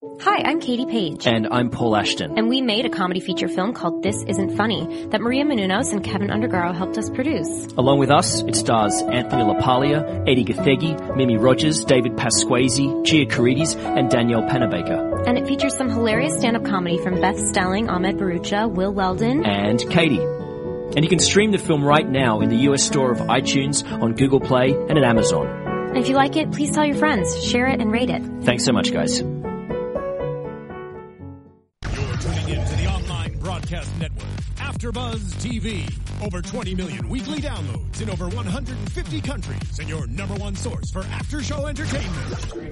Hi, I'm Katie Page. And I'm Paul Ashton. And we made a comedy feature film called This Isn't Funny that Maria Menounos and Kevin Undergaro helped us produce. Along with us, it stars Anthony LaPaglia, Eddie Gathegi, Mimi Rogers, David Pasquazi, Gia Carides, and Danielle Panabaker. And it features some hilarious stand-up comedy from Beth Stelling, Ahmed Barucha, Will Weldon, and Katie. And you can stream the film right now in the US store of iTunes, on Google Play, and at Amazon. And if you like it, please tell your friends, share it, and rate it. Thanks so much, guys. Broadcast network, AfterBuzz TV. Over 20 million weekly downloads in over 150 countries, and your number one source for after-show entertainment.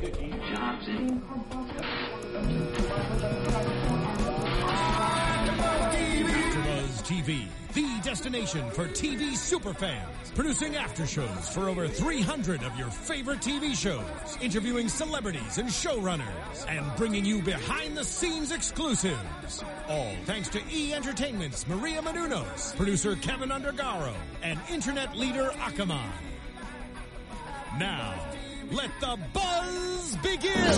AfterBuzz TV, the destination for TV superfans. Producing after-shows for over 300 of your favorite TV shows. Interviewing celebrities and showrunners. And bringing you behind-the-scenes exclusives. All thanks to E! Entertainment's Maria Menounos, producer Kevin Undergaro, and internet leader Akamai. Now, let the buzz begin!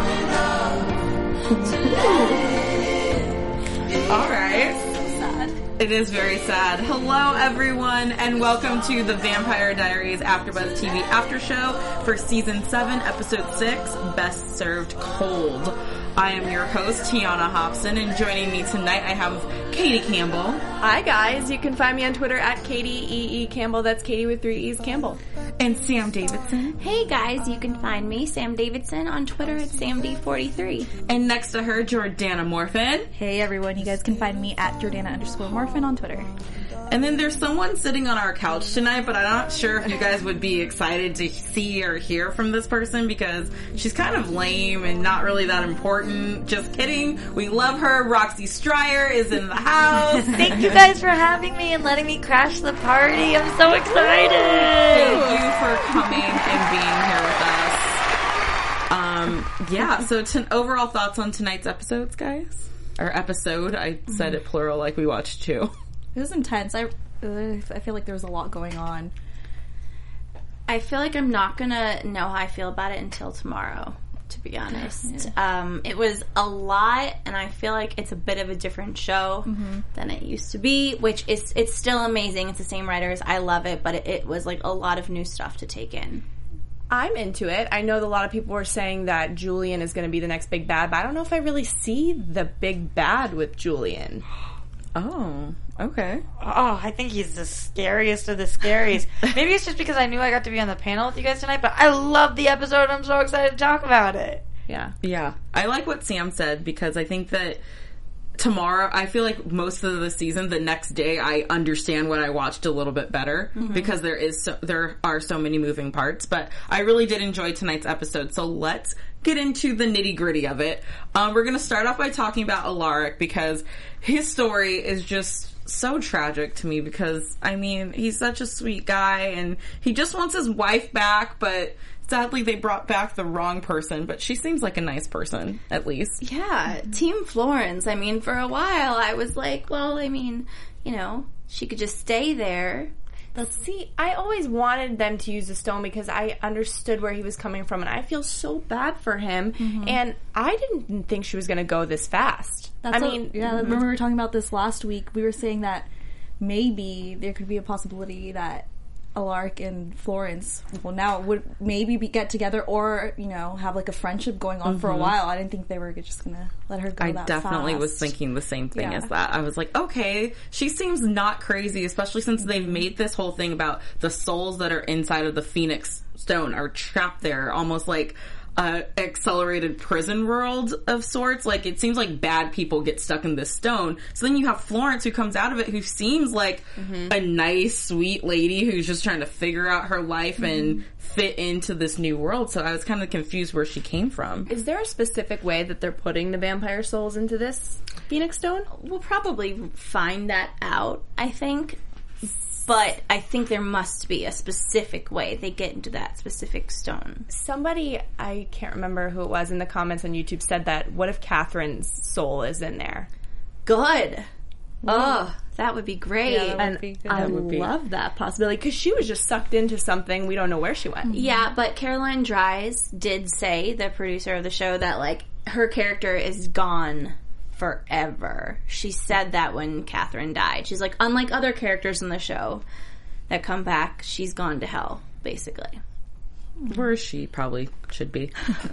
All right. It is very sad. Hello, everyone, and welcome to the Vampire Diaries AfterBuzz TV After Show for Season 7, Episode 6, Best Served Cold. I am your host, Tiana Hobson, and joining me tonight I have Katie Campbell. Hi, guys. You can find me on Twitter at Katie E.E. Campbell. That's Katie with 3 E's Campbell. And Sam Davidson. Hey, guys. You can find me, Sam Davidson, on Twitter at SamD43. And next to her, Jordana Morphin. Hey, everyone. You guys can find me at Jordana_Morphin on Twitter. And then there's someone sitting on our couch tonight, but I'm not sure if you guys would be excited to see or hear from this person because she's kind of lame and not really that important. Just kidding. We love her. Roxy Stryer is in the house. Thank you guys for having me and letting me crash the party. I'm so excited. Thank you for coming and being here with us. So overall thoughts on tonight's episodes, guys? Or episode. I said it plural like we watched two. It was intense. I feel like there was a lot going on. I feel like I'm not gonna know how I feel about it until tomorrow, to be honest. Yeah. It was a lot, and I feel like it's a bit of a different show than it used to be, which it's still amazing. It's the same writers. I love it, but it was like a lot of new stuff to take in. I'm into it. I know that a lot of people were saying that Julian is going to be the next big bad, but I don't know if I really see the big bad with Julian. Oh, okay. Oh, I think he's the scariest of the scaries. Maybe it's just because I knew I got to be on the panel with you guys tonight, but I love the episode. I'm so excited to talk about it. Yeah. I like what Sam said because I think that tomorrow, I feel like most of the season, the next day, I understand what I watched a little bit better because there are so many moving parts. But I really did enjoy tonight's episode. So let's get into the nitty gritty of it. We're going to start off by talking about Alaric because his story is just so tragic to me because, I mean, he's such a sweet guy and he just wants his wife back, but sadly they brought back the wrong person, but she seems like a nice person, at least. Yeah, Team Florence. I mean, for a while I was like, well, I mean, you know, she could just stay there. See, I always wanted them to use the stone because I understood where he was coming from, and I feel so bad for him, and I didn't think she was going to go this fast. Remember we were talking about this last week. We were saying that maybe there could be a possibility that Alaric and Florence would maybe get together or, you know, have like a friendship going on for a while. I didn't think they were just going to let her go that fast. I definitely was thinking the same thing as that. I was like, okay, she seems not crazy, especially since they've made this whole thing about the souls that are inside of the Phoenix Stone are trapped there, almost like accelerated prison world of sorts. Like, it seems like bad people get stuck in this stone. So then you have Florence who comes out of it who seems like a nice, sweet lady who's just trying to figure out her life and fit into this new world. So I was kind of confused where she came from. Is there a specific way that they're putting the vampire souls into this Phoenix Stone? We'll probably find that out, I think. But I think there must be a specific way they get into that specific stone. Somebody, I can't remember who it was, in the comments on YouTube said that, what if Catherine's soul is in there? Good. Oh, that would be great. Yeah, that would be good. I love that possibility, because she was just sucked into something. We don't know where she went. Yeah, but Caroline Dries did say, the producer of the show, that, like, her character is gone forever. She said that when Catherine died. She's like, unlike other characters in the show that come back, she's gone to hell, basically. Where she probably should be.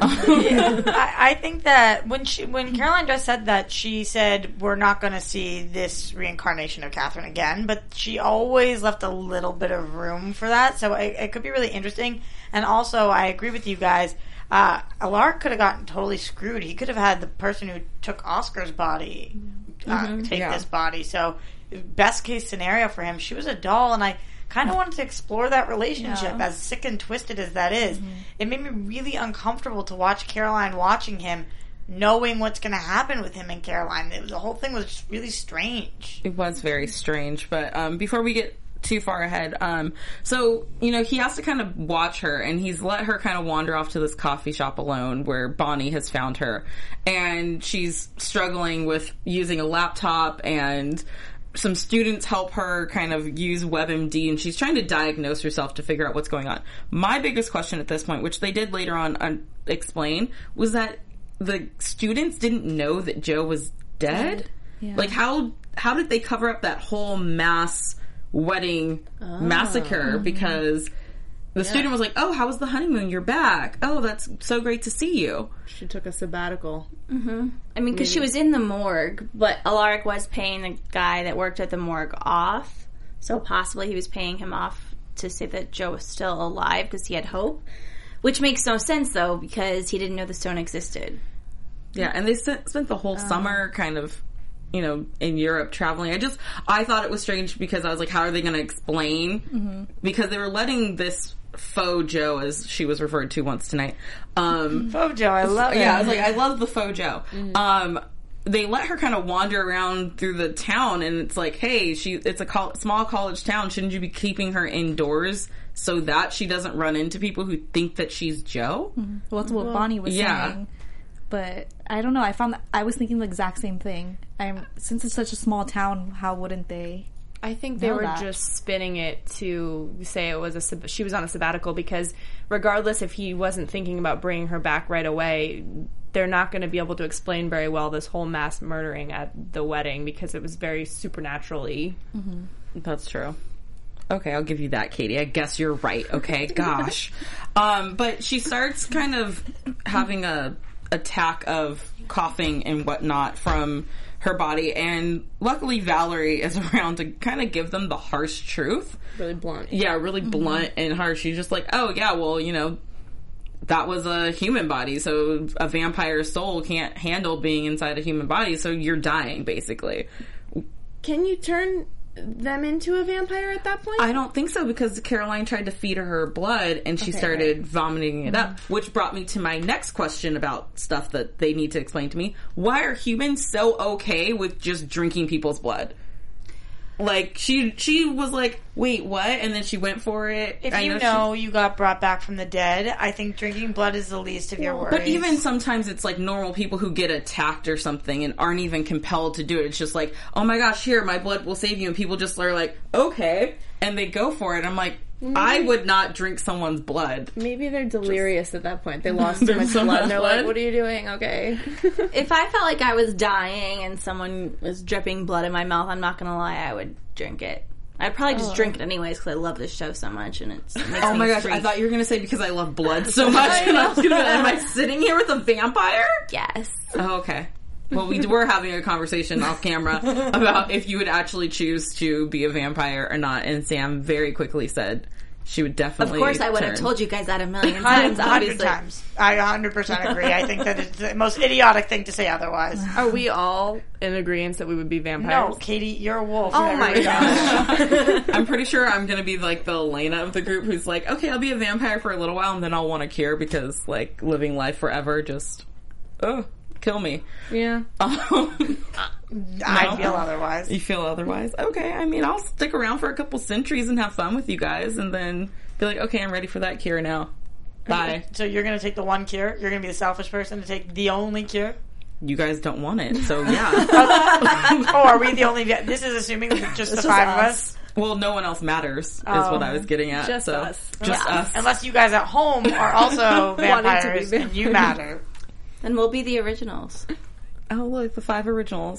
I think that when Caroline just said that, she said we're not going to see this reincarnation of Catherine again, but she always left a little bit of room for that, so it could be really interesting. And also, I agree with you guys. Alaric could have gotten totally screwed. He could have had the person who took Oscar's body take this body. So, best case scenario for him, she was a doll, and I kind of wanted to explore that relationship, as sick and twisted as that is. It made me really uncomfortable to watch Caroline watching him, knowing what's going to happen with him and Caroline. The whole thing was just really strange. It was very strange, but before we get too far ahead, so, you know, he has to kind of watch her, and he's let her kind of wander off to this coffee shop alone where Bonnie has found her, and she's struggling with using a laptop, and some students help her kind of use WebMD, and she's trying to diagnose herself to figure out what's going on. My biggest question at this point, which they did later on explain, was that the students didn't know that Joe was dead. Yeah. Like, how did they cover up that whole mass wedding massacre? Because the student was like, oh, how was the honeymoon? You're back. Oh, that's so great to see you. She took a sabbatical. I mean, because she was in the morgue, but Alaric was paying the guy that worked at the morgue off, so possibly he was paying him off to say that Joe was still alive because he had hope, which makes no sense, though, because he didn't know the stone existed. Yeah, and they spent the whole summer kind of, you know, in Europe traveling. I thought it was strange because I was like, how are they going to explain? Because they were letting this faux Joe, as she was referred to once tonight. Faux Joe, I love it. Yeah, I was like, I love the faux Joe. They let her kind of wander around through the town, and it's like, hey, it's a small college town. Shouldn't you be keeping her indoors so that she doesn't run into people who think that she's Joe? Well, that's what Bonnie was saying. But I don't know. I was thinking the exact same thing. Since it's such a small town, how wouldn't they? I think they were just spinning it to say it was she was on a sabbatical, because regardless if he wasn't thinking about bringing her back right away, they're not going to be able to explain very well this whole mass murdering at the wedding, because it was very supernaturally. That's true. Okay, I'll give you that, Katie. I guess you're right. Okay, gosh. But she starts kind of having a attack of coughing and whatnot from her body, and luckily Valerie is around to kind of give them the harsh truth. Really blunt. Yeah, really blunt and harsh. She's just like, oh yeah, well, you know, that was a human body, so a vampire soul can't handle being inside a human body, so you're dying, basically. Can you turn them into a vampire at that point? I don't think so, because Caroline tried to feed her blood and she started vomiting it up, which brought me to my next question about stuff that they need to explain to me. Why are humans so okay with just drinking people's blood? Like, she was like, wait, what? And then she went for it. If you got brought back from the dead, I think drinking blood is the least of your worries. But even sometimes it's like normal people who get attacked or something and aren't even compelled to do it. It's just like, oh my gosh, here, my blood will save you. And people just are like, okay. And they go for it. I'm like, I would not drink someone's blood. Maybe they're delirious at that point. They lost too much blood and they're like, what are you doing? Okay. If I felt like I was dying and someone was dripping blood in my mouth, I'm not going to lie, I would drink it. I'd probably just drink it anyways because I love this show so much, and it makes oh my gosh, I thought you were going to say because I love blood so much. And I was going to am I sitting here with a vampire? Yes. Oh, okay. Well, we were having a conversation off camera about if you would actually choose to be a vampire or not, and Sam very quickly said she would definitely. Of course, I would have told you guys that a million times. 100 times. I 100% agree. I think that it's the most idiotic thing to say otherwise. Are we all in agreement that we would be vampires? No, Katie, you're a wolf. Oh my gosh. I'm pretty sure I'm going to be like the Elena of the group who's like, okay, I'll be a vampire for a little while and then I'll want a cure because like living life forever just, kill me. Yeah. I feel otherwise. You feel otherwise? Okay, I mean, I'll stick around for a couple centuries and have fun with you guys and then be like, okay, I'm ready for that cure now. Bye. So you're going to take the one cure? You're going to be the selfish person to take the only cure? You guys don't want it, so yeah. Oh, are we the only... This is assuming just the five of us? Well, no one else matters, is what I was getting at. Just us. Just us. Unless you guys at home are also vampires and you matter. Then we'll be the originals. Oh, look, the 5 originals.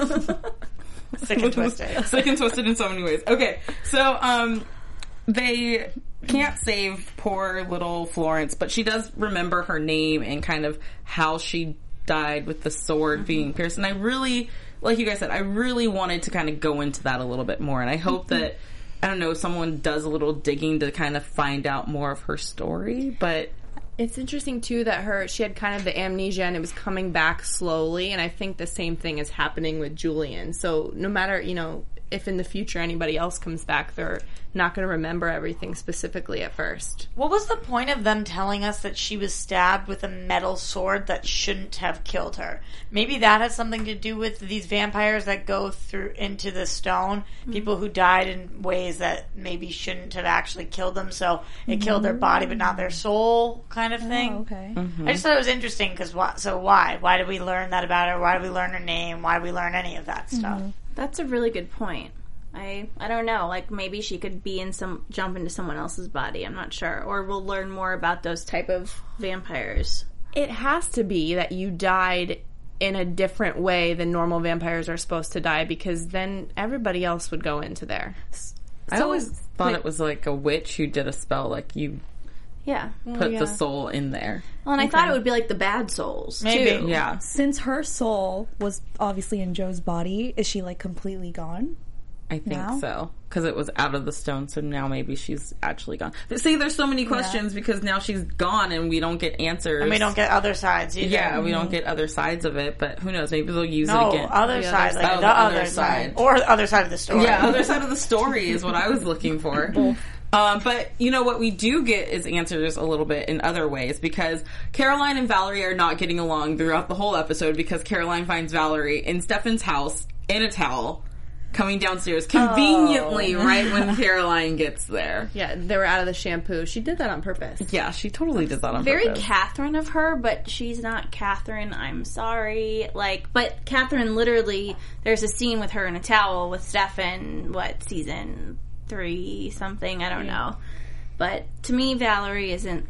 Sick and twisted. Sick and twisted in so many ways. Okay, so they can't save poor little Florence, but she does remember her name and kind of how she died with the sword being pierced. And I really, like you guys said, I really wanted to kind of go into that a little bit more. And I hope that, I don't know, someone does a little digging to kind of find out more of her story, but... It's interesting, too, that she had kind of the amnesia and it was coming back slowly, and I think the same thing is happening with Julian. So no matter, if in the future anybody else comes back, they're not going to remember everything specifically at first. What was the point of them telling us that she was stabbed with a metal sword that shouldn't have killed her? Maybe that has something to do with these vampires that go through into the stone, people who died in ways that maybe shouldn't have actually killed them, so it killed their body but not their soul, kind of thing. Oh, okay. I just thought it was interesting because why? Why did we learn that about her? Why did we learn her name? Why did we learn any of that stuff? That's a really good point. I don't know. Like, maybe she could be jump into someone else's body. I'm not sure. Or we'll learn more about those type of vampires. It has to be that you died in a different way than normal vampires are supposed to die, because then everybody else would go into there. I always thought it was like a witch who did a spell, like you put the soul in there. Well, and I thought it would be like the bad souls, too. Yeah. Since her soul was obviously in Joe's body, is she, like, completely gone? I think so. Because it was out of the stone, so now maybe she's actually gone. See, there's so many questions because now she's gone and we don't get answers. And we don't get other sides either. Yeah, we don't get other sides of it, but who knows? Maybe they'll use it again. Other side, like the other side. Or the other side of the story. Yeah, other side of the story is what I was looking for. But, what we do get is answers a little bit in other ways, because Caroline and Valerie are not getting along throughout the whole episode, because Caroline finds Valerie in Stefan's house in a towel, coming downstairs conveniently right when Caroline gets there. Yeah, they were out of the shampoo. She did that on purpose. Yeah, she totally did that on Very purpose. Catherine of her, but she's not Catherine. I'm sorry. But Catherine literally, there's a scene with her in a towel with Stefan, season 3 something, I don't know. But to me, Valerie isn't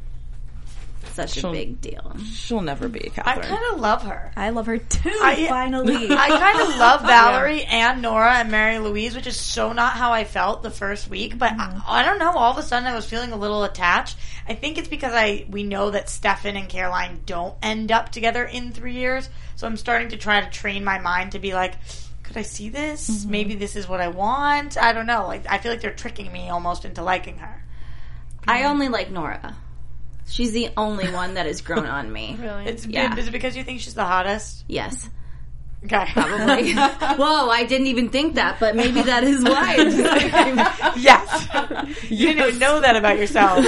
such a big deal. She'll never be a Catherine. I kind of love her. I love her too, finally. I kind of love Valerie and Nora and Mary Louise, which is so not how I felt the first week, but I don't know, all of a sudden I was feeling a little attached. I think it's because we know that Stefan and Caroline don't end up together in 3 years, so I'm starting to try to train my mind to be like, could I see this? Maybe this is what I want? I don't know. I feel like they're tricking me almost into liking her. I only like Nora. She's the only one that has grown on me. Really? Is it because you think she's the hottest? Yes. Okay. Probably. Whoa, I didn't even think that, but maybe that is why. Yes. You didn't even know that about yourself.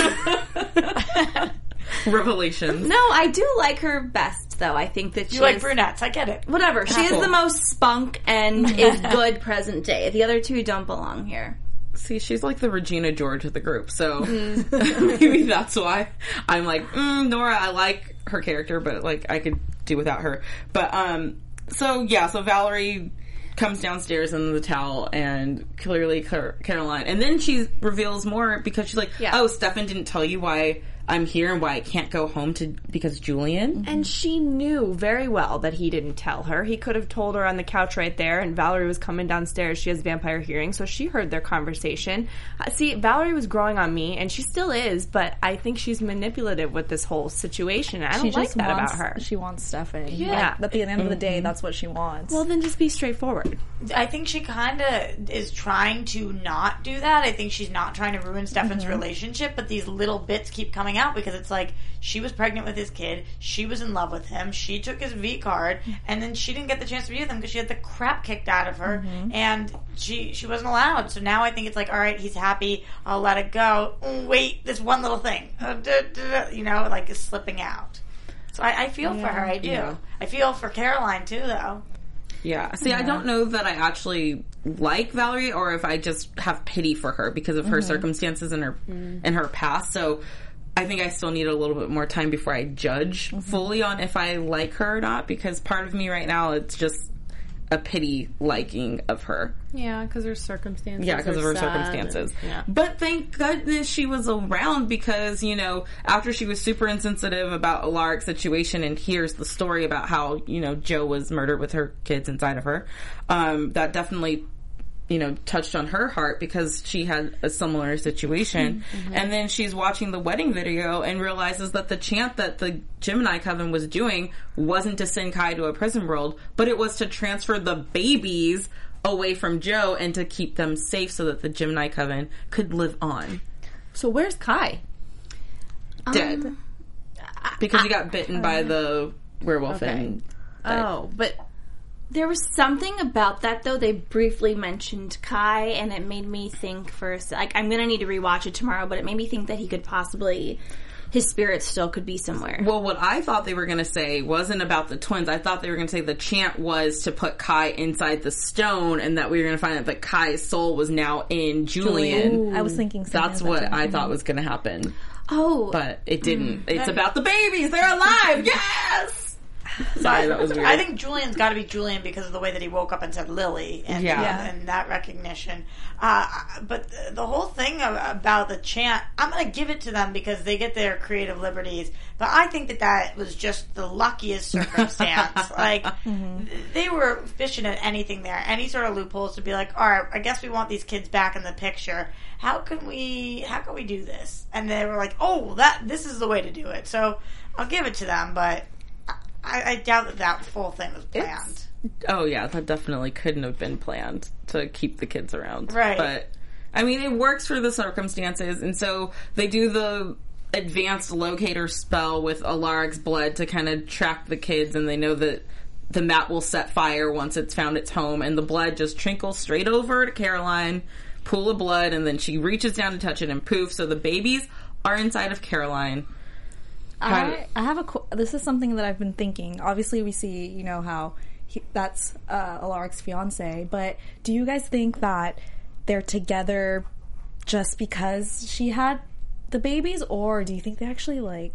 Revelations. No, I do like her best, though. I think that you like brunettes. I get it. Whatever. She is the most spunk and is good present day. The other two don't belong here. See, she's like the Regina George of the group, so maybe that's why I'm like, Nora, I like her character, but I could do without her. But, so Valerie comes downstairs in the towel, and clearly Caroline, and then she reveals more because she's like, oh, Stefan didn't tell you why I'm here and why I can't go home because Julian. And she knew very well that he didn't tell her. He could have told her on the couch right there, and Valerie was coming downstairs. She has vampire hearing, so she heard their conversation. See, Valerie was growing on me, and she still is, but I think she's manipulative with this whole situation. I don't like that about her. She wants Stefan. Yeah. At the end of the day, that's what she wants. Well, then just be straightforward. I think she kind of is trying to not do that. I think she's not trying to ruin Stefan's relationship, but these little bits keep coming out because it's like she was pregnant with his kid, she was in love with him, she took his V card, and then she didn't get the chance to be with him because she had the crap kicked out of her, and she wasn't allowed. So now I think it's like, all right, he's happy, I'll let it go. Oh, wait, this one little thing, is slipping out. So I feel for her, I do. Yeah. I feel for Caroline too, though. Yeah. See, I don't know that I actually like Valerie, or if I just have pity for her because of her circumstances and her past. So I think I still need a little bit more time before I judge fully on if I like her or not, because part of me right now, it's just, a pity liking of her. Yeah, because her circumstances. Yeah, because of her circumstances. But thank goodness she was around because, you know, after she was super insensitive about Alaric's situation and hears the story about how, you know, Joe was murdered with her kids inside of her, that definitely, you know, touched on her heart because she had a similar situation. And then she's watching the wedding video and realizes that the chant that the Gemini Coven was doing wasn't to send Kai to a prison world, but it was to transfer the babies away from Joe and to keep them safe so that the Gemini Coven could live on. So where's Kai? Dead. Because he got bitten by the werewolf. Okay. But there was something about that, though. They briefly mentioned Kai, and it made me think first, like, I'm going to need to rewatch it tomorrow, but it made me think that he could possibly, his spirit still could be somewhere. Well, what I thought they were going to say wasn't about the twins. I thought they were going to say the chant was to put Kai inside the stone, and that we were going to find out that Kai's soul was now in Julian. Ooh, I was thinking that's what I thought was going to happen. Oh. But it didn't. It's about the babies. They're alive. Yes! Sorry, that was weird. I think Julian's got to be Julian because of the way that he woke up and said Lily, and that recognition. But the whole thing about the chant, I'm going to give it to them because they get their creative liberties. But I think that was just the luckiest circumstance. Like, they were fishing at anything there, any sort of loopholes to be like, all right, I guess we want these kids back in the picture. How can we do this? And they were like, oh, this is the way to do it. So I'll give it to them, but I doubt that full thing was planned. Oh, yeah, that definitely couldn't have been planned to keep the kids around. Right. But, I mean, it works for the circumstances, and so they do the advanced locator spell with Alaric's blood to kind of track the kids, and they know that the map will set fire once it's found its home, and the blood just trickles straight over to Caroline, pool of blood, and then she reaches down to touch it, and poof, so the babies are inside of Caroline. I have this is something that I've been thinking. Obviously, we see, you know, how that's Alaric's fiance, but do you guys think that they're together just because she had the babies, or do you think they actually, like,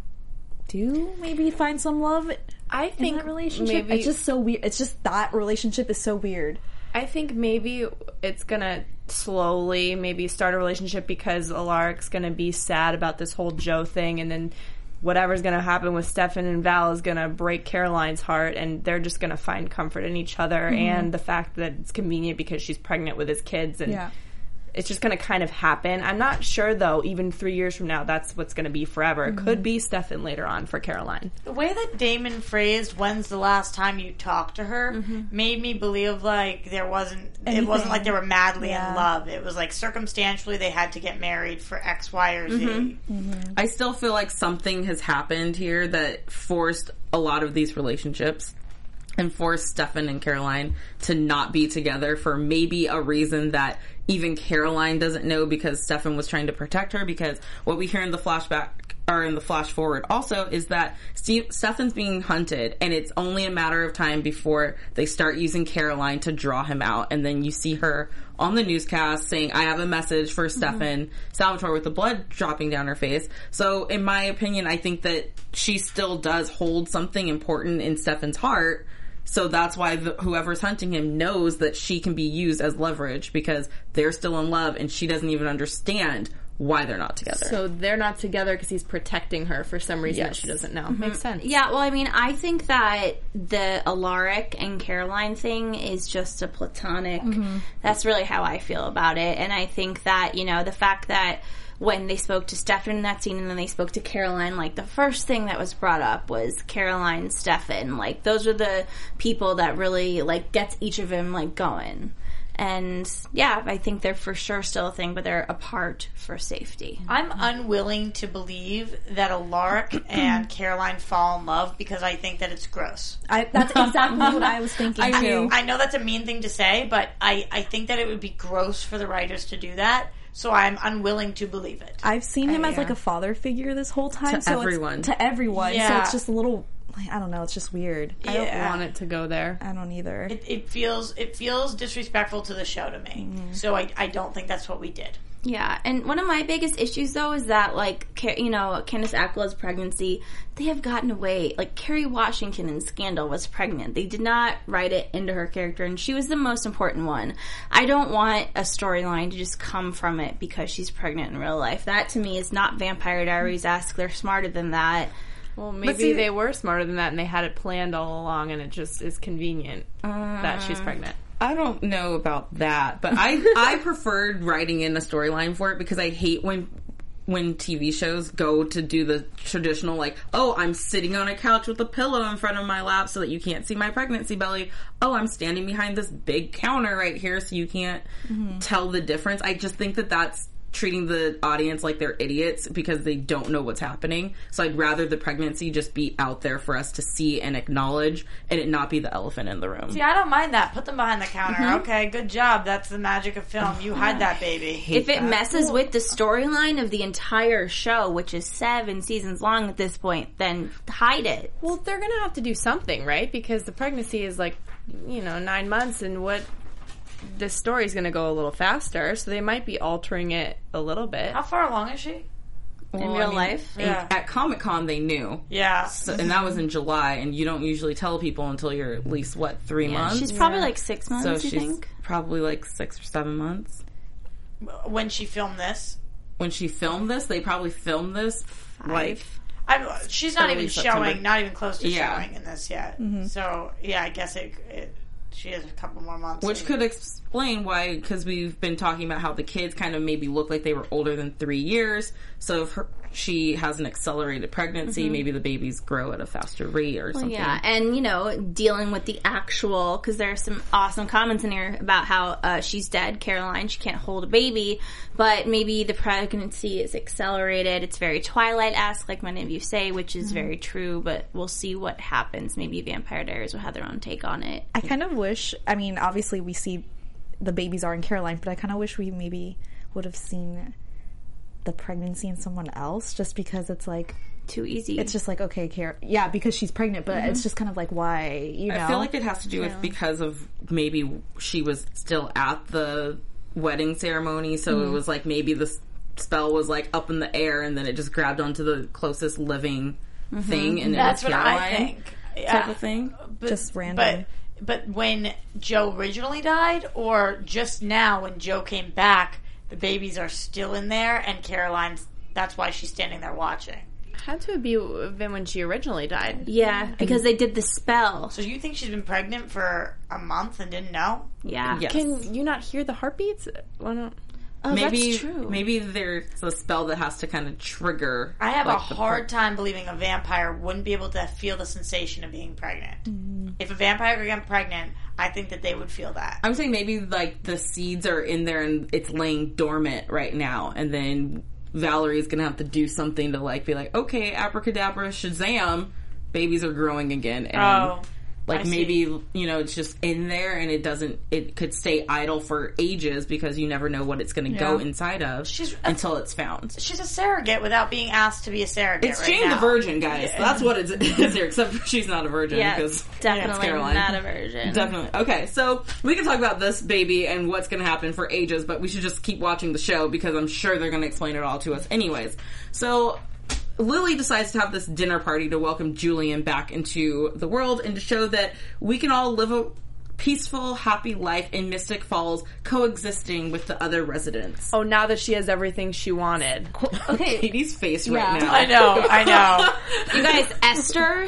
do maybe find some love in that relationship? Maybe, it's just so weird. It's just that relationship is so weird. I think maybe it's gonna slowly maybe start a relationship because Alaric's gonna be sad about this whole Joe thing, and then whatever's going to happen with Stefan and Val is going to break Caroline's heart, and they're just going to find comfort in each other, and the fact that it's convenient because she's pregnant with his kids, and it's just going to kind of happen. I'm not sure, though, even 3 years from now, that's what's going to be forever. It could be Stefan later on for Caroline. The way that Damon phrased, when's the last time you talked to her, made me believe like it wasn't like they were madly in love. It was like circumstantially they had to get married for X, Y, or Z. I still feel like something has happened here that forced a lot of these relationships and forced Stefan and Caroline to not be together for maybe a reason that even Caroline doesn't know, because Stefan was trying to protect her. Because what we hear in the flashback, or in the flash forward also, is that Stefan's being hunted, and it's only a matter of time before they start using Caroline to draw him out. And then you see her on the newscast saying, I have a message for Stefan, Salvatore, with the blood dropping down her face. So in my opinion, I think that she still does hold something important in Stefan's heart. So that's why whoever's hunting him knows that she can be used as leverage, because they're still in love and she doesn't even understand why they're not together. So they're not together because he's protecting her for some reason that she doesn't know. Makes sense. Yeah, well, I mean, I think that the Alaric and Caroline thing is just a platonic. That's really how I feel about it. And I think that, you know, the fact that when they spoke to Stefan in that scene and then they spoke to Caroline, like, the first thing that was brought up was Caroline, Stefan. Like, those are the people that really, like, gets each of them, like, going. And, yeah, I think they're for sure still a thing, but they're apart for safety. I'm unwilling to believe that Alaric and Caroline fall in love because I think that it's gross. That's exactly what I was thinking, too. I know that's a mean thing to say, but I think that it would be gross for the writers to do that. So I'm unwilling to believe it. I've seen him as, like, a father figure this whole time. To everyone. To everyone. Yeah. So it's just a little, I don't know, it's just weird. I don't want it to go there. I don't either. It feels disrespectful to the show to me. So I don't think that's what we did. Yeah, and one of my biggest issues, though, is that, like, Candace Acola's pregnancy, they have gotten away. Like, Kerry Washington in Scandal was pregnant. They did not write it into her character, and she was the most important one. I don't want a storyline to just come from it because she's pregnant in real life. That, to me, is not Vampire Diaries-esque. They're smarter than that. Well, maybe they were smarter than that, and they had it planned all along, and it just is convenient that she's pregnant. I don't know about that, but I preferred writing in a storyline for it because I hate when TV shows go to do the traditional, like, oh, I'm sitting on a couch with a pillow in front of my lap so that you can't see my pregnancy belly. Oh, I'm standing behind this big counter right here so you can't tell the difference. I just think that that's treating the audience like they're idiots because they don't know what's happening. So I'd rather the pregnancy just be out there for us to see and acknowledge and it not be the elephant in the room. See, I don't mind that. Put them behind the counter. Okay, good job. That's the magic of film. You hide that baby. If it messes with the storyline of the entire show, which is 7 seasons long at this point, then hide it. Well, they're going to have to do something, right? Because the pregnancy is 9 months, and this story is going to go a little faster, so they might be altering it a little bit. How far along is she? In real life? Yeah. At Comic-Con, they knew. Yeah. So, and that was in July, and you don't usually tell people until you're at least, 3 months? She's probably 6 months, so you think? Probably 6 or 7 months. When she filmed this? When she filmed this, they probably filmed this, she's not even September. showing, not even close to showing in this yet. Mm-hmm. So, yeah, I guess she has a couple more months. Which could explain why, because we've been talking about how the kids kind of maybe look like they were older than 3 years. So if she has an accelerated pregnancy, maybe the babies grow at a faster rate or something. Yeah, and, dealing with the actual, because there are some awesome comments in here about how she's dead, Caroline, she can't hold a baby, but maybe the pregnancy is accelerated. It's very Twilight-esque, like many of you say, which is very true, but we'll see what happens. Maybe Vampire Diaries will have their own take on it. I kind of wish, obviously we see the babies are in Caroline, but I kind of wish we maybe would have seen the pregnancy in someone else, just because it's too easy. It's just okay, because she's pregnant, but it's just kind of why, I feel like it has to do with because of maybe she was still at the wedding ceremony, so it was maybe the spell was up in the air and then it just grabbed onto the closest living thing, and that's it was what Caroline I think. Type of thing. Just random. But when Joe originally died, or just now when Joe came back, the babies are still in there, and Caroline's, that's why she's standing there watching. Had to have been when she originally died. Yeah, because they did the spell. So you think she's been pregnant for a month and didn't know? Yeah. Yes. Can you not hear the heartbeats? Why not? Oh, maybe, that's true. Maybe there's a spell that has to kind of trigger. I have a hard time believing a vampire wouldn't be able to feel the sensation of being pregnant. If a vampire could get pregnant, I think that they would feel that. I'm saying maybe the seeds are in there and it's laying dormant right now, and then Valerie's gonna have to do something to be okay, abracadabra, Shazam, babies are growing again, and maybe it's just in there and it could stay idle for ages because you never know what it's going to go inside of until it's found. She's a surrogate without being asked to be a surrogate. It's Jane the Virgin, guys. Yeah. That's what it is here, except she's not a virgin. Yes, definitely not a virgin. Definitely. Okay, so we can talk about this baby and what's going to happen for ages, but we should just keep watching the show because I'm sure they're going to explain it all to us anyways. So Lily decides to have this dinner party to welcome Julian back into the world and to show that we can all live a peaceful, happy life in Mystic Falls, coexisting with the other residents. Oh, now that she has everything she wanted. Okay. Katie's face right now. I know. You guys, Esther,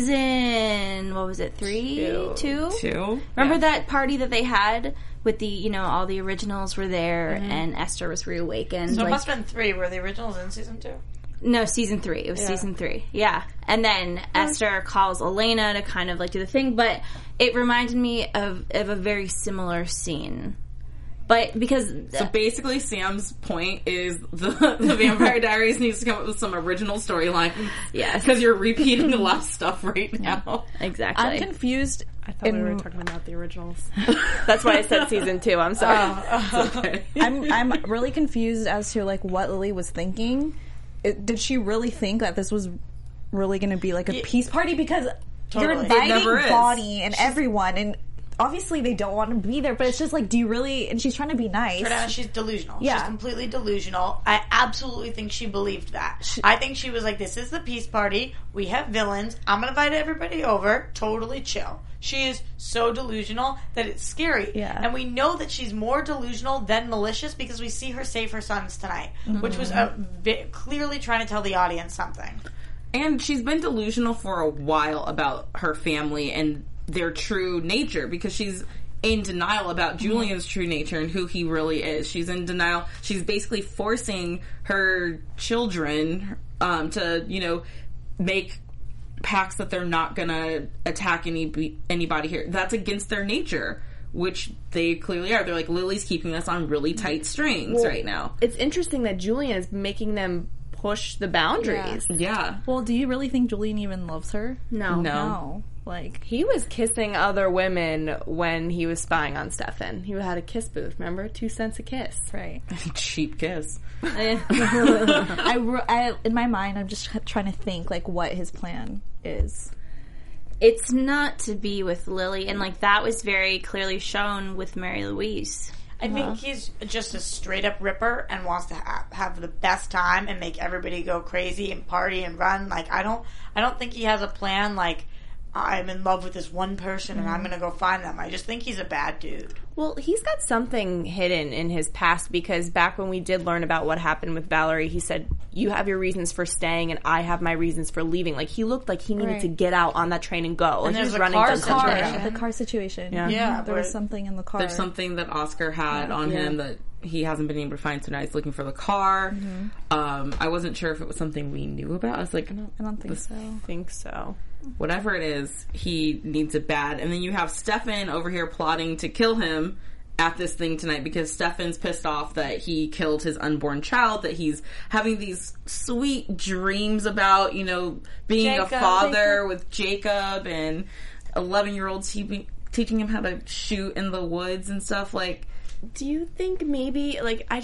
season, what was it, 3? 2? Remember that party that they had with the, all the originals were there and Esther was reawakened? So it must have been 3. Were the originals in season 2? No, season 3. It was season 3. Yeah. And then Esther calls Elena to kind of do the thing, but it reminded me of a very similar scene. But because... So basically Sam's point is the Vampire Diaries needs to come up with some original storyline. Yes. Because you're repeating a lot of stuff right now. Exactly. I'm confused. I thought we were talking about the originals. That's why I said season 2. I'm sorry. Okay. I'm really confused as to what Lily was thinking. Did she really think that this was really going to be a peace party? Because you're inviting Bonnie and everyone, and obviously they don't want to be there, but it's just like, do you really? And she's trying to be nice. Jordana, she's delusional. Yeah. She's completely delusional. I absolutely think she believed that. I think she was like, this is the peace party. We have villains. I'm going to invite everybody over. Totally chill. She is so delusional that it's scary. Yeah. And we know that she's more delusional than malicious because we see her save her sons tonight, which was clearly trying to tell the audience something. And she's been delusional for a while about her family and their true nature because she's in denial about Julian's true nature and who he really is. She's in denial. She's basically forcing her children to, make pacts that they're not going to attack anybody here. That's against their nature, which they clearly are. They're like, Lily's keeping us on really tight strings right now. It's interesting that Julian is making them push the boundaries. Yeah. Well, do you really think Julian even loves her? No. Like, he was kissing other women when he was spying on Stefan. He had a kiss booth, remember? 2 cents a kiss. right. Cheap kiss. In my mind, I'm just trying to think, like, what his plan is. It's not to be with Lily, and, like, that was very clearly shown with Mary Louise. I think he's just a straight-up ripper and wants to have the best time and make everybody go crazy and party and run. Like, I don't think he has a plan, like, I'm in love with this one person and I'm going to go find them. I just think he's a bad dude. Well, he's got something hidden in his past because back when we did learn about what happened with Valerie, he said, you have your reasons for staying and I have my reasons for leaving. Like, he looked like he needed to get out on that train and go. And he was there's running car from something. situation. The car situation. Yeah, There was something in the car. There's something that Oscar had on him that he hasn't been able to find, so now he's looking for the car. I wasn't sure if it was something we knew about. I was like, I don't think so. I think so. Whatever it is, he needs it bad. And then you have Stefan over here plotting to kill him at this thing tonight because Stefan's pissed off that he killed his unborn child, that he's having these sweet dreams about, being a father with Jacob and 11-year-olds teaching him how to shoot in the woods and stuff. Like, do you think maybe,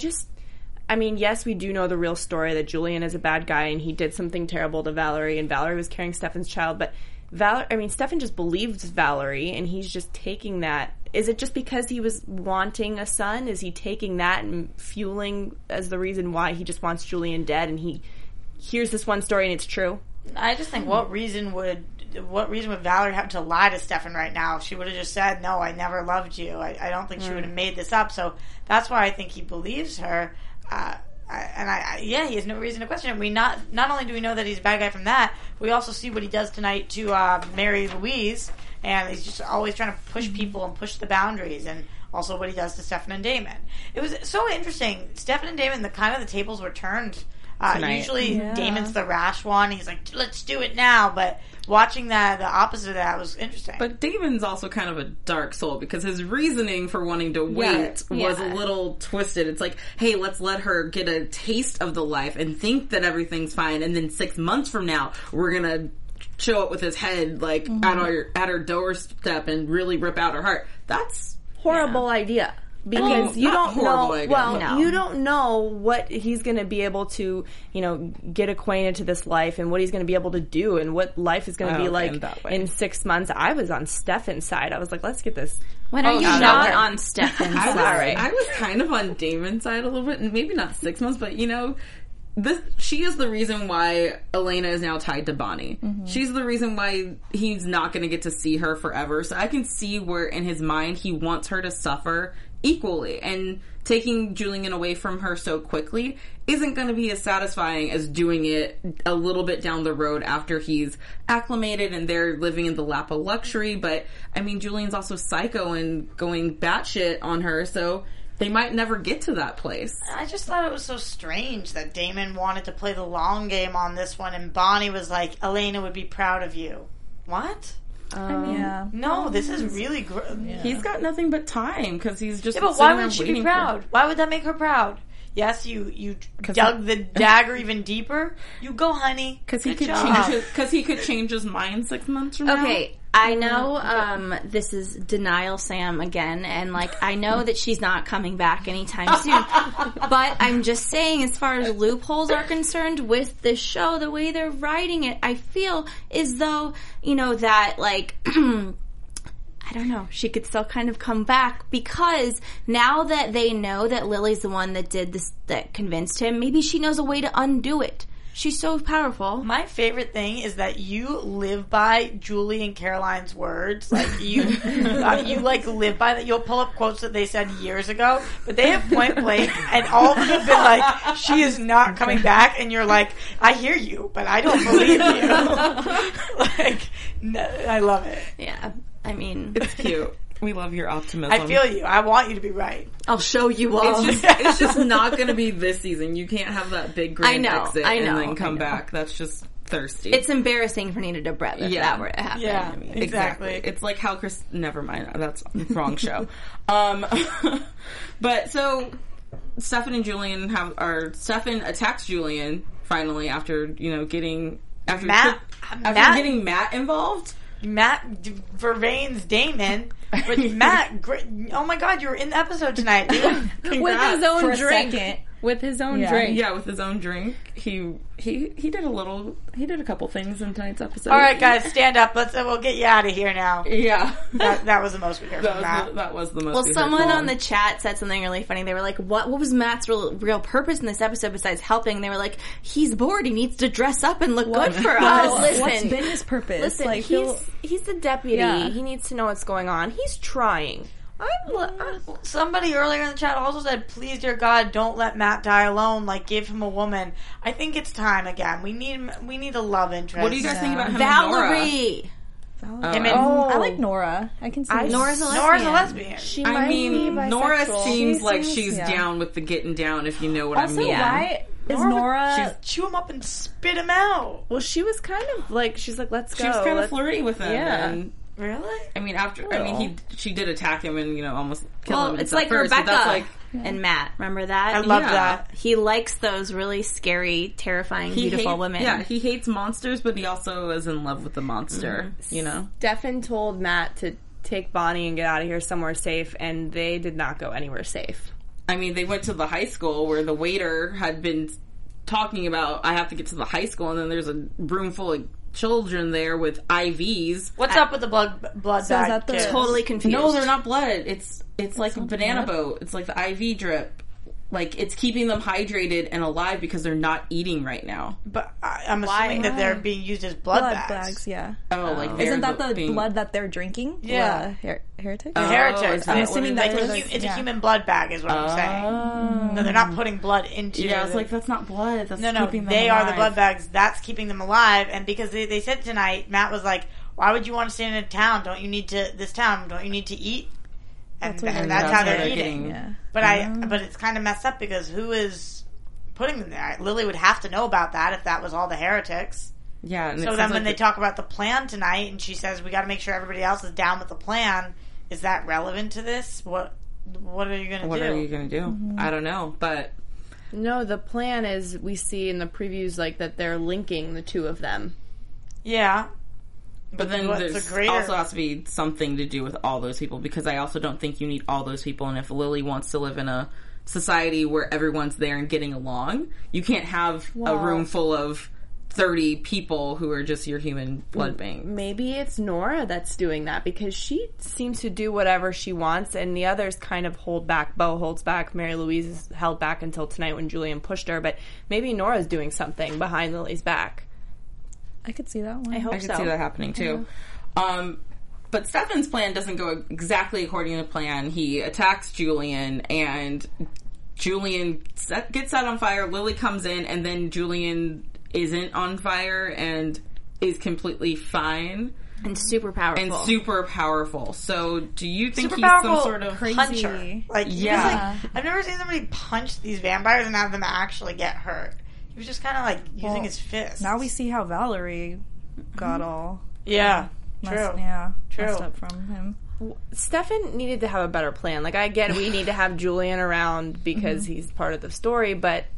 yes, we do know the real story that Julian is a bad guy and he did something terrible to Valerie and Valerie was carrying Stefan's child, but Stefan just believes Valerie and he's just taking that. Is it just because he was wanting a son? Is he taking that and fueling as the reason why he just wants Julian dead and he hears this one story and it's true? I just think what reason would Valerie have to lie to Stefan right now? If she would have just said, no, I never loved you. I don't think she would have made this up. So that's why I think he believes her. He has no reason to question him. We not only do we know that he's a bad guy from that, we also see what he does tonight to Mary Louise, and he's just always trying to push people and push the boundaries, and also what he does to Stefan and Damon. It was so interesting. Stefan and Damon, the tables were turned. Usually Damon's the rash one. He's like, let's do it now. But watching that, the opposite of that was interesting. But Damon's also kind of a dark soul because his reasoning for wanting to wait was a little twisted. It's like, hey, let's let her get a taste of the life and think that everything's fine. And then 6 months from now, we're going to show up with his head at her doorstep and really rip out her heart. That's horrible idea. Because you don't know. Idea. You don't know what he's going to be able to, get acquainted to this life and what he's going to be able to do and what life is going to be like in 6 months. I was on Stefan's side. I was like, let's get this. When are you not on Stefan's side? I was kind of on Damon's side a little bit, and maybe not 6 months, but she is the reason why Elena is now tied to Bonnie. She's the reason why he's not going to get to see her forever. So I can see where in his mind he wants her to suffer equally, and taking Julian away from her so quickly isn't going to be as satisfying as doing it a little bit down the road after he's acclimated and they're living in the lap of luxury. But Julian's also psycho and going batshit on her, so they might never get to that place. I just thought it was so strange that Damon wanted to play the long game on this one and Bonnie was like, Elena would be proud of you. What? No, this is really He's got nothing but time because he's just. Yeah, but why would she be proud? Why would that make her proud? Yes, you dug the dagger even deeper. You go, honey. Because he could change his mind 6 months from now. Okay, I know this is denial Sam again, and I know that she's not coming back anytime soon. But I'm just saying, as far as loopholes are concerned with this show, the way they're writing it, I feel as though, that I don't know. She could still kind of come back because now that they know that Lily's the one that did this, that convinced him, maybe she knows a way to undo it. She's so powerful. My favorite thing is that you live by Julie and Caroline's words. Like, you like, live by that. You'll pull up quotes that they said years ago, but they have point blank, and all of them have been like, she is not coming back, and you're like, I hear you, but I don't believe you. Like, no, I love it. Yeah. I mean, It's cute. We love your optimism. I feel you. I want you to be right. I'll show you all. It's just not going to be this season. You can't have that big grand exit and then come back. That's just thirsty. It's embarrassing for Nina Dobrev if that were to happen. Yeah, I mean, exactly. It's like how Chris... Never mind. That's wrong show. But so Stefan and Julian Stefan attacks Julian finally after getting getting Matt involved. Matt Vervaine's Damon, but Matt, oh my god, you were in the episode tonight, dude. With his own For a drink. second. With his own drink. Yeah, with his own drink. He did a couple things in tonight's episode. All right, guys, stand up. We'll get you out of here now. Yeah. That was the most we heard from Matt. That was the most. Well, we heard someone from on him. the chat said something really funny. They were like, what was Matt's real purpose in this episode besides helping? And they were like, he's bored. He needs to dress up and look good for us. What's Listen, been his purpose? Listen, Like, he's the deputy. Yeah. He needs to know what's going on. He's trying. Somebody earlier in the chat also said, please, dear God, don't let Matt die alone. Like, give him a woman. I think it's time again. We need a love interest. What do you guys think about him Valerie. and I like Nora. I can see Nora's a lesbian. Nora's a lesbian. She Nora? I might mean, be Nora bisexual. seems like seems- she's yeah. down with the getting down, if you know what Also, I mean. why is Nora... Chew him up and spit him out. Well, she was kind of like, she's like, let's go. She was kind of Let's- flirty with him. Yeah. And, Really? I mean, she did attack him and almost kill him. Well, and it's stuff like first, but Rebecca that's like and Matt. Remember that? I love Yeah. that. He likes those really scary, terrifying, beautiful women. Yeah, he hates monsters, but he also is in love with the monster. Stefan told Matt to take Bonnie and get out of here somewhere safe, and they did not go anywhere safe. I mean, they went to the high school where the waiter had been talking about, I have to get to the high school, and then there's a room full of children there with IVs. What's up with the blood So bag? is that the- kids? Totally confused. No, they're not blood. It's like a banana boat. It's like the IV drip. Like, it's keeping them hydrated and alive because they're not eating right now. But I'm assuming that they're being used as blood bags. yeah. Oh, like Isn't that the being- blood that they're drinking? Yeah. Heretics? The heretics. is that I'm what assuming it that's is? where It's a yeah. human blood bag is what I'm saying. No, they're not putting blood into Yeah, it's the- like, that's not blood. That's No, keeping them they are the alive. blood bags. That's keeping them alive. And because they said tonight, Matt was like, why would you want to stay in a town? Don't you need to eat? And that's how they're eating. Yeah. But it's kind of messed up because who is putting them there? Lily would have to know about that if that was all the heretics. Yeah. And So then when they talk about the plan tonight and she says we got to make sure everybody else is down with the plan, is that relevant to this? What are you going to do? What are you going to do? I don't know, but... No, the plan is, we see in the previews, like, that they're linking the two of them. Yeah. But then what's there's a greater- also has to be something to do with all those people, because I also don't think you need all those people. And if Lily wants to live in a society where everyone's there and getting along, you can't have a room full of 30 people who are just your human blood bank. Maybe it's Nora that's doing that, because she seems to do whatever she wants, and the others kind of hold back. Bo holds back. Mary Louise is held back until tonight when Julian pushed her, but maybe Nora's doing something behind Lily's back. I could see that one. I hope I could so. see that happening too. But Stefan's plan doesn't go exactly according to plan. He attacks Julian, and Julian gets set on fire. Lily comes in, and then Julian isn't on fire and is completely fine And super powerful. So, do you think Super he's some powerful sort of puncher. Like, he was like, I've never seen somebody punch these vampires and have them actually get hurt. He was just kind of like using his fists. Now we see how Valerie got all Yeah, messed, true. messed up from him. Stefan needed to have a better plan. Like, I get we need to have Julian around because he's part of the story, but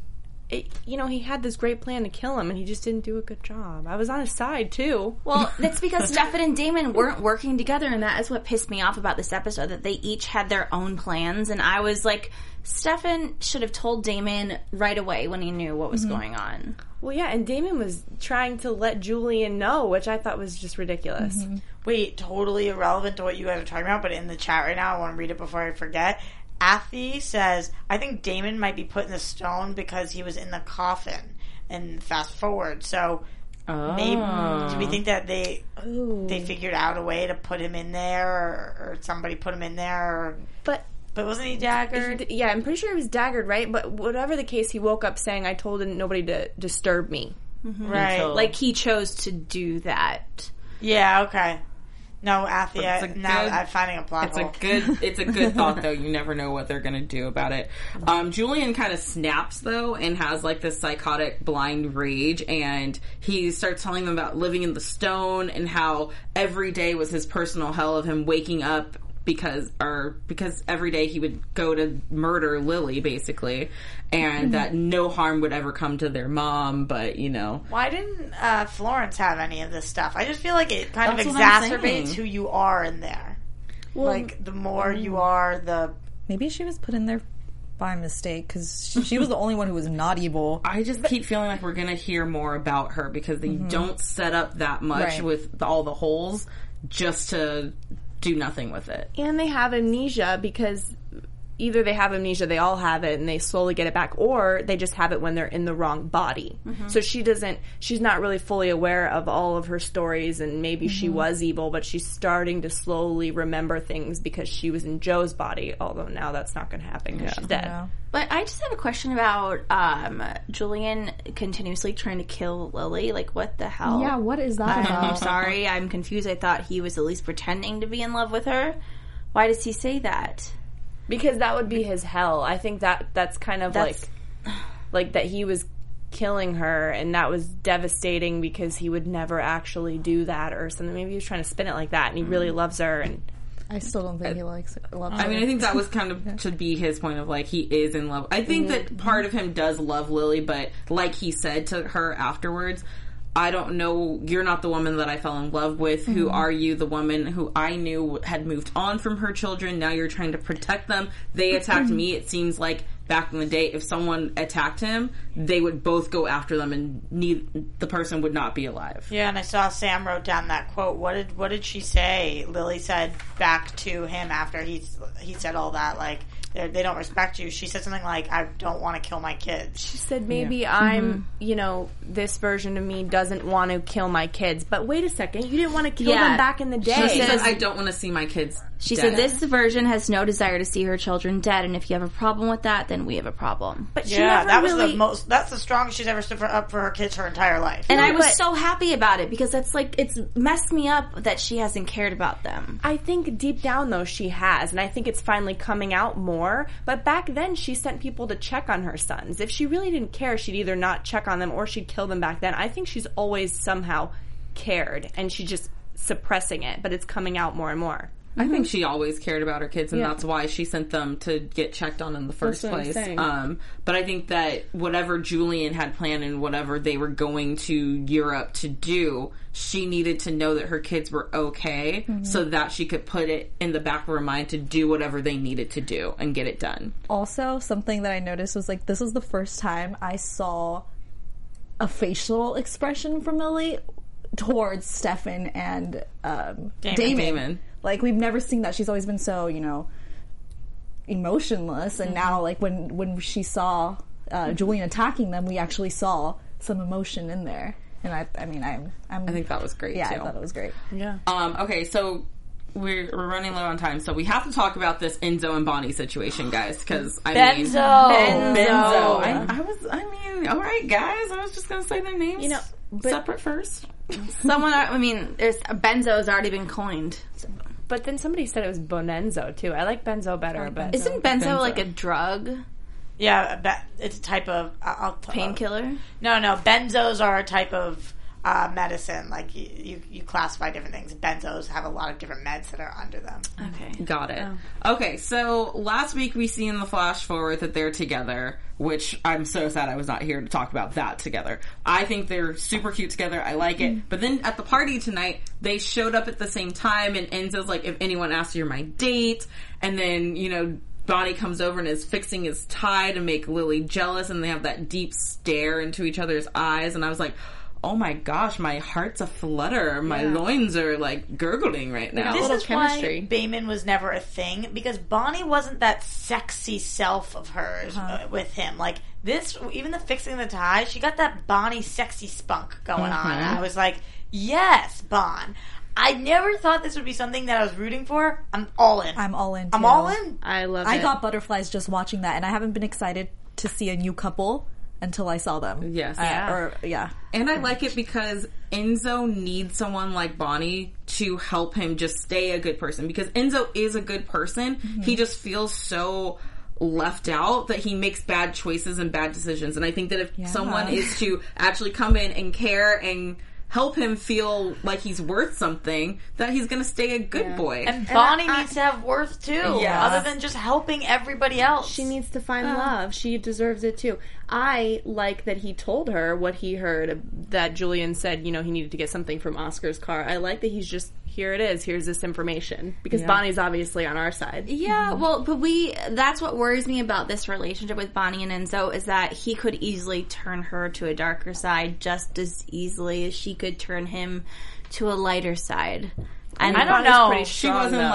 he had this great plan to kill him, and he just didn't do a good job. I was on his side, too. Well, that's because Stefan and Damon weren't working together, and that is what pissed me off about this episode, that they each had their own plans, and I was like, Stefan should have told Damon right away when he knew what was going on. Well, yeah, and Damon was trying to let Julian know, which I thought was just ridiculous. Wait, totally irrelevant to what you guys are talking about, but in the chat right now, I want to read it before I forget. Athy says, I think Damon might be put in the stone because he was in the coffin. And fast forward. So maybe do we think that they figured out a way to put him in there, or somebody put him in there? But wasn't he daggered? Yeah, I'm pretty sure he was daggered, right? But whatever the case, he woke up saying, I told nobody to disturb me. Right. Like, he chose to do that. Yeah, okay. No, Athy, I'm finding a plot hole. It's a good thought, though. You never know what they're going to do about it. Julian kind of snaps, though, and has, like, this psychotic blind rage, and he starts telling them about living in the stone and how every day was his personal hell of him waking up because every day he would go to murder Lily, basically, and that no harm would ever come to their mom, but, Why didn't Florence have any of this stuff? I just feel like it kind of That's what I'm exacerbates saying. who you are in there. Well, like, the more you are, the... Maybe she was put in there by mistake, because she was the only one who was not evil. I just keep feeling like we're going to hear more about her because they don't set up that much with all the holes just to do nothing with it. And they have amnesia because either they have amnesia, they all have it, and they slowly get it back, or they just have it when they're in the wrong body. So she's not really fully aware of all of her stories, and maybe she was evil, but she's starting to slowly remember things because she was in Joe's body, although now that's not going to happen because she's dead. Yeah. But I just have a question about Julian continuously trying to kill Lily. Like, what the hell? Yeah, what is that I'm about? sorry, I'm confused. I thought he was at least pretending to be in love with her. Why does he say that? Because that would be his hell. I think that's kind of like that he was killing her, and that was devastating because he would never actually do that or something. Maybe he was trying to spin it like that, and he really loves her. And I still don't think he loves her. I mean, I think that was kind of to be his point of, like, he is in love. I think that part of him does love Lily, but like he said to her afterwards, I don't know, you're not the woman that I fell in love with. Who are you? The woman who I knew had moved on from her children. Now you're trying to protect them. They attacked me. It seems like back in the day, if someone attacked him, they would both go after them, and the person would not be alive. Yeah, and I saw Sam wrote down that quote. What did she say? Lily said back to him after he said all that, like, they don't respect you. She said something like, I don't want to kill my kids. she said, maybe I'm, this version of me doesn't want to kill my kids. But wait a second, you didn't want to kill them back in the day. She said, I don't want to see my kids She dead. said this version has no desire to see her children dead, and if you have a problem with that, then we have a problem. But she Yeah, never that was really... that's the strongest she's ever stood up for her kids her entire life. And I was so happy about it, because that's like, it's messed me up that she hasn't cared about them. I think deep down, though, she has, and I think it's finally coming out more. But back then, she sent people to check on her sons. If she really didn't care, she'd either not check on them or she'd kill them back then. I think she's always somehow cared, and she's just suppressing it, but it's coming out more and more. I think she always cared about her kids, and that's why she sent them to get checked on in the first place. But I think that whatever Julian had planned and whatever they were going to Europe to do, she needed to know that her kids were okay so that she could put it in the back of her mind to do whatever they needed to do and get it done. Also, something that I noticed was, like, this was the first time I saw a facial expression from Lily towards Stefan and Damon. Like, we've never seen that. She's always been so, emotionless. And now, like, when she saw Julian attacking them, we actually saw some emotion in there. And I think that was great, too. I thought it was great. Yeah. Okay, so we're running low on time, so we have to talk about this Enzo and Bonnie situation, guys, because Benzo. All right, guys, I was just gonna say their names, separate first. There's Benzo's already been coined. But then somebody said it was Bonenzo, too. I like Benzo better, but... Isn't Benzo like a drug? Yeah, it's a type of... Painkiller? No, benzos are a type of medicine. Like you classify different things. Benzos have a lot of different meds that are under them. Okay. Got it. Okay, so last week we see in the flash forward that they're together, which I'm so sad I was not here to talk about that together. I think they're super cute together. I like it. But then at the party tonight, they showed up at the same time, and Enzo's like, if anyone asks you're my date, and then, you know, Bonnie comes over and is fixing his tie to make Lily jealous, and they have that deep stare into each other's eyes, and I was like, oh my gosh, my heart's aflutter. My loins are like gurgling right now. This is chemistry. why Bayman was never a thing, because Bonnie wasn't that sexy self of hers with him. Like this, even the fixing the tie, she got that Bonnie sexy spunk going on. I was like, yes, Bon. I never thought this would be something that I was rooting for. I'm all in. I'm all in, too. I'm all in. I love it. I got butterflies just watching that, and I haven't been excited to see a new couple until I saw them. Yes. And I like it because Enzo needs someone like Bonnie to help him just stay a good person. Because Enzo is a good person. He just feels so left out that he makes bad choices and bad decisions. And I think that if someone is to actually come in and care and help him feel like he's worth something, that he's going to stay a good boy. And Bonnie needs to have worth too, other than just helping everybody else. She needs to find love. She deserves it too. I like that he told her what he heard, that Julian said, you know, he needed to get something from Oscar's car. I like that he's just, here it is, here's this information. Because Bonnie's obviously on our side. Yeah, well, but that's what worries me about this relationship with Bonnie and Enzo, is that he could easily turn her to a darker side just as easily as she could turn him to a lighter side. And I don't know. She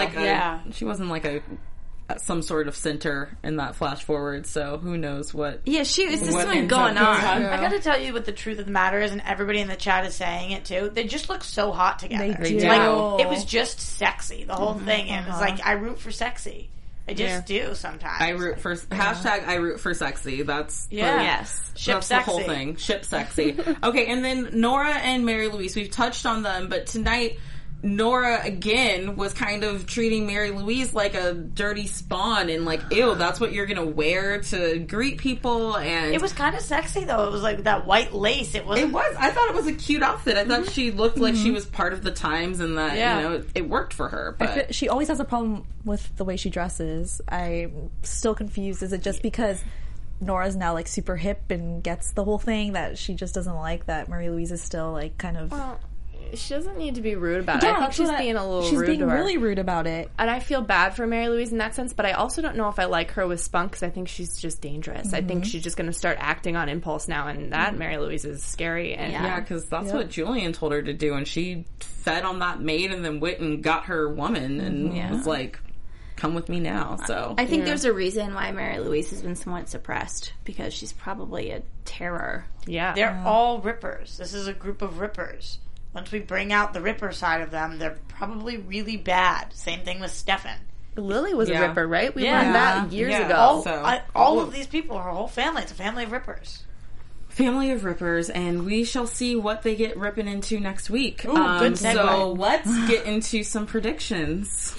wasn't like a some sort of center in that flash forward, so who knows what. Yeah, it's just something ends going up on. I gotta tell you what the truth of the matter is, and everybody in the chat is saying it too. They just look so hot together. They do. Like, it was just sexy, the whole thing, and it's like, I root for sexy. I just do sometimes. I root for I root for sexy. That's yes. Ship that's sexy. the whole thing. Ship sexy. Okay, and then Nora and Mary Louise, we've touched on them, but tonight Nora again was kind of treating Mary Louise like a dirty spawn and like, ew, that's what you're gonna wear to greet people. And it was kind of sexy though. It was like that white lace. It was. I thought it was a cute outfit. I thought she looked like she was part of the times and that you know it worked for her. But She always has a problem with the way she dresses. I'm still confused. Is it just because Nora's now like super hip and gets the whole thing that she just doesn't like that Mary Louise is still like kind of... Well, she doesn't need to be rude about it. I think she's being a little rude to her. She's being really rude about it. And I feel bad for Mary Louise in that sense, but I also don't know if I like her with spunk because I think she's just dangerous. I think she's just going to start acting on impulse now, and that Mary Louise is scary. And because that's what Julian told her to do, and she fed on that maid and then went and got her woman and was like, come with me now. So I think there's a reason why Mary Louise has been somewhat suppressed, because she's probably a terror. Yeah. They're all rippers. This is a group of rippers. Once we bring out the ripper side of them, they're probably really bad. Same thing with Stefan. Lily was a ripper, right? We learned that years ago. All of these people, her whole family, it's a family of rippers. Family of rippers, and we shall see what they get ripping into next week. Ooh, good segue. So let's get into some predictions.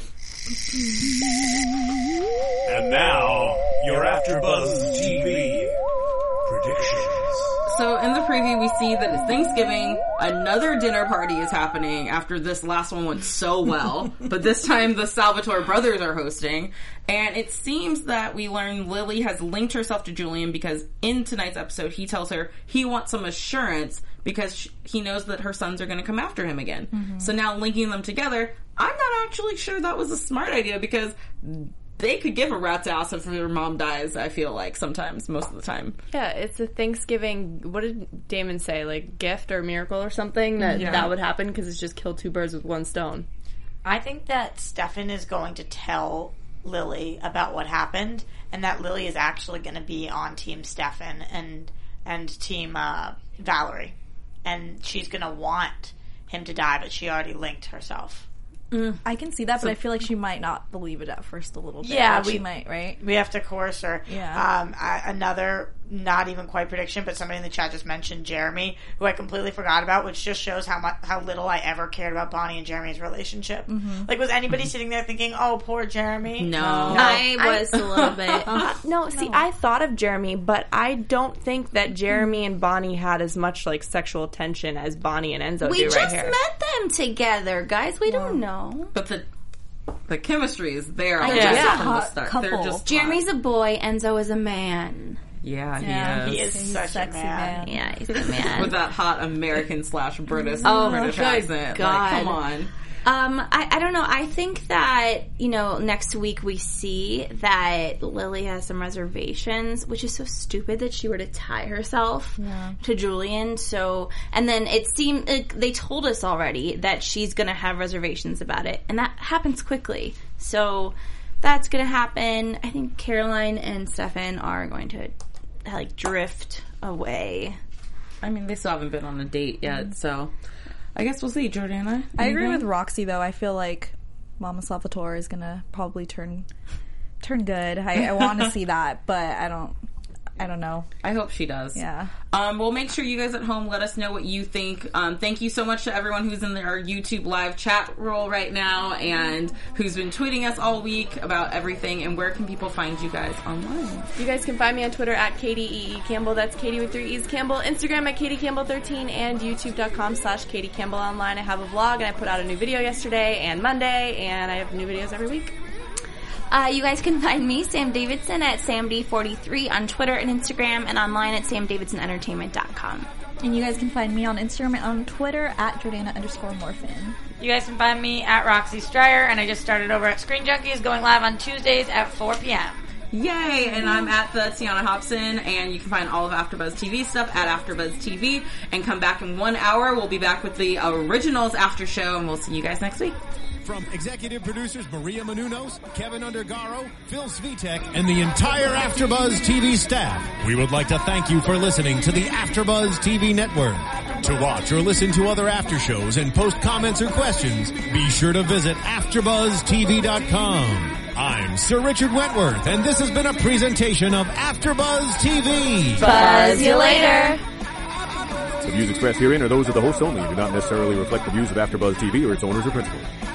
And now, your AfterBuzz TV predictions. So in the preview, we see that it's Thanksgiving. Another dinner party is happening after this last one went so well. But this time, the Salvatore brothers are hosting. And it seems that we learn Lily has linked herself to Julian because in tonight's episode, he tells her he wants some assurance because he knows that her sons are going to come after him again. So now linking them together, I'm not actually sure that was a smart idea because they could give a rat's ass if their mom dies, I feel like, sometimes, most of the time. Yeah, it's a Thanksgiving, what did Damon say, like, gift or miracle or something, that would happen because it's just kill two birds with one stone. I think that Stefan is going to tell Lily about what happened, and that Lily is actually going to be on Team Stefan and Team Valerie. And she's going to want him to die, but she already linked herself. I can see that, but I feel like she might not believe it at first a little bit. Yeah, she might, right? We have to coerce her. Yeah. Another not even quite prediction, but somebody in the chat just mentioned Jeremy, who I completely forgot about, which just shows how little I ever cared about Bonnie and Jeremy's relationship. Like, was anybody sitting there thinking, "Oh, poor Jeremy"? No. I was a little bit. No, see, I thought of Jeremy, but I don't think that Jeremy and Bonnie had as much like sexual tension as Bonnie and Enzo We do just right here. met them together, guys. We don't know. But the chemistry is there I from guess. the start. Couple. They're just Jeremy's a boy. Enzo is a man. Yeah, He is such a sexy man. Yeah, he's a man. with that hot American / British Oh, British good accent. God. Like, come on. I don't know. I think that, next week we see that Lily has some reservations, which is so stupid that she were to tie herself to Julian. So, and then it seemed like they told us already that she's going to have reservations about it. And that happens quickly. So that's going to happen. I think Caroline and Stefan are going to drift away. I mean, they still haven't been on a date yet, so I guess we'll see. Jordana? I agree with Roxy, though. I feel like Mama Salvatore is gonna probably turn good. I want to see that, but I don't know. I hope she does. Yeah. Well, make sure you guys at home let us know what you think. Thank you so much to everyone who's in our YouTube live chat role right now and who's been tweeting us all week about everything. And where can people find you guys online? You guys can find me on Twitter at Katie Campbell. That's Katie with 3 E's Campbell. Instagram at Katie Campbell 13 and YouTube.com/Katie Campbell Online. I have a vlog and I put out a new video yesterday and Monday, and I have new videos every week. You guys can find me, Sam Davidson, at SamD43 on Twitter and Instagram, and online at SamDavidsonEntertainment.com. And you guys can find me on Instagram and on Twitter at Jordana_Morphin. You guys can find me at Roxy Stryer, and I just started over at Screen Junkies, going live on Tuesdays at 4 p.m. Yay! And I'm at the Tiana Hobson, and you can find all of AfterBuzz TV stuff at AfterBuzz TV. And come back in 1 hour. We'll be back with the Originals After Show, and we'll see you guys next week. From executive producers Maria Menounos, Kevin Undergaro, Phil Svitek, and the entire AfterBuzz TV staff, we would like to thank you for listening to the AfterBuzz TV network. To watch or listen to other after shows and post comments or questions, be sure to visit AfterBuzzTV.com. I'm Sir Richard Wentworth, and this has been a presentation of AfterBuzz TV. Buzz you later. The views expressed herein are those of the hosts only and do not necessarily reflect the views of AfterBuzz TV or its owners or principals.